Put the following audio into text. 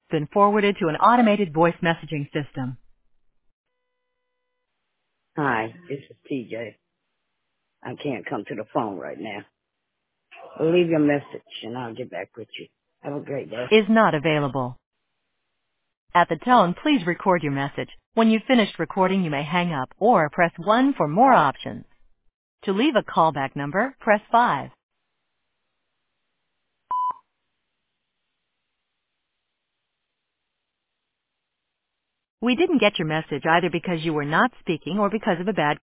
Been forwarded to an automated voice messaging system. Hi, this is TJ. I can't come to the phone right now. Leave your message and I'll get back with you. Have a great day. Is not available. At the tone, please record your message. When you've finished recording, you may hang up or press 1 for more options. To leave a callback number, press 5. We didn't get your message either because you were not speaking or because of a bad